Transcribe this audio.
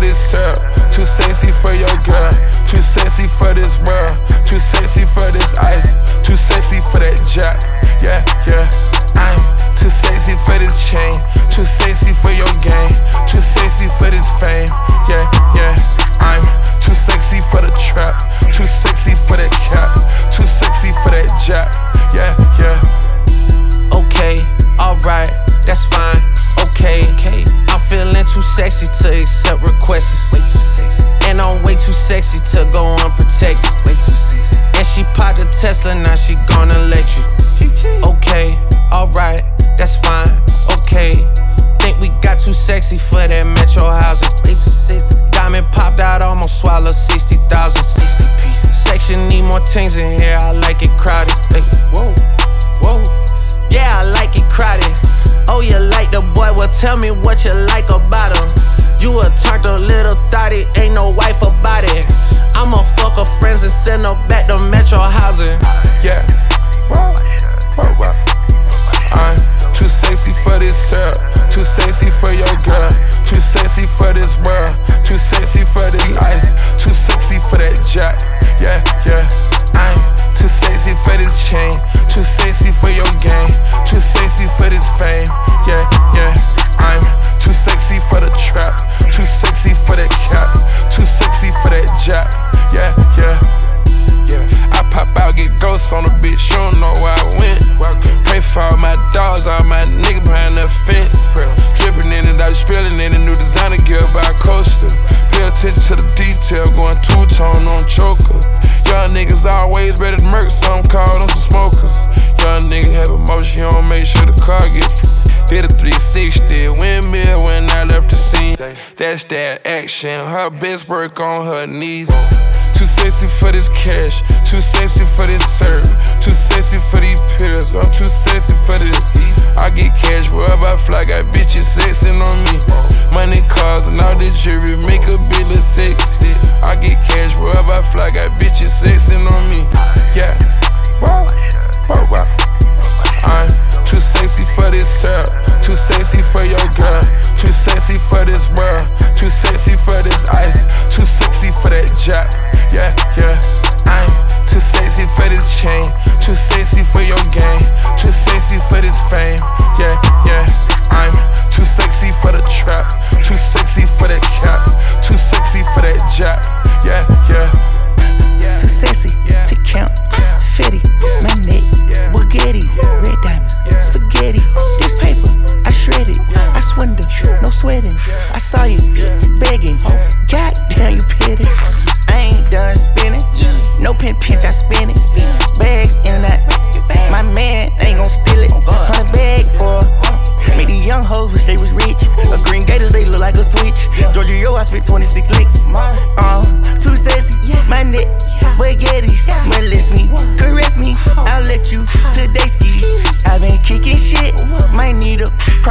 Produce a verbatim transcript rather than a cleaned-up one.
this syrup, too sexy for your girl, too sexy for this world, too sexy for this ice, too sexy for that jack. Yeah, yeah. I'm too sexy for this chain, too sexy for your game, too sexy for this fame. Yeah, yeah. I'm too sexy for the trap, too sexy for that cap, too sexy for that jack. Yeah, yeah. Okay, alright, that's fine. Okay, okay. I'm feeling too sexy to accept requests. Way too sexy. And I'm way too sexy to go unprotected. Way too sexy. And she popped a Tesla, now she gonna let you. Okay, alright, that's fine. Okay. Think we got too sexy for that metro housing. Way too sexy. Diamond popped out, almost swallowed sixty thousand. sixty pieces. Section need more things in here, I like it crowded. Hey, whoa, whoa. Yeah, I like it crowded. Oh, you like the boy? Well, tell me what you like about him. You a turned a little thotty, ain't no wife about it. I'ma fuck her friends and send her back to metro housing. Yeah, whoa, whoa, whoa. I'm too sexy for this syrup, too sexy for your girl, too sexy for this world, too sexy for this ice, too sexy for that jack. Yeah, yeah. I'm too sexy for this chain, too sexy for your game, too sexy for this fame. Yeah, yeah. I'm too sexy for the trap, too sexy for that cap, too sexy for that jack. Yeah, yeah. Yeah. I pop out, get ghosts on a bitch, you don't know where I went. Pray for all my dogs, all my niggas behind the fence. Dripping in it, I was spilling in a new designer gear by Coaster. Pay attention to the detail, going two-tone on choker. Young niggas always ready to murk, some call them some smokers. Young nigga have emotion, you don't make sure the car gets. Did a three sixty, windmill when I left the scene. That's that action, her best work on her knees. Too sexy for this cash, too sexy for this serve, too sexy for these pills, I'm too sexy for this. I get cash wherever I fly, got bitches sexing on me. Money, cars, and all the jewelry make a bill of sexy. I get cash wherever I fly, got bitches sexing on me. Yeah, wow, wow, wow. I'm too sexy for this syrup, too sexy for your girl, too sexy for this world, too sexy for this ice, too sexy for that jack. Yeah, yeah. I'm too sexy for this chain, too sexy for your game, too sexy for this fame. Yeah, yeah. I'm too sexy for the trap, too sexy for that cap, too sexy for that jack. Yeah, yeah. Too sexy to count, fetty, my neck, Bugatti, red diamonds, spaghetti. This paper, I shred it, I swindle, no sweating. I saw you begging, goddamn you petty. I ain't done spinning, no pin pinch, I spin it. Bags in and out, my man ain't gon' steal it. Hundred bags for made these young hoes wish they was rich. A green gators, they look like a switch. Georgia, yo, I spit twenty-six licks. Uh, too sexy, my neck, Bugattis. Molest me, caress me, I'll let you today ski. I been kicking shit, might need a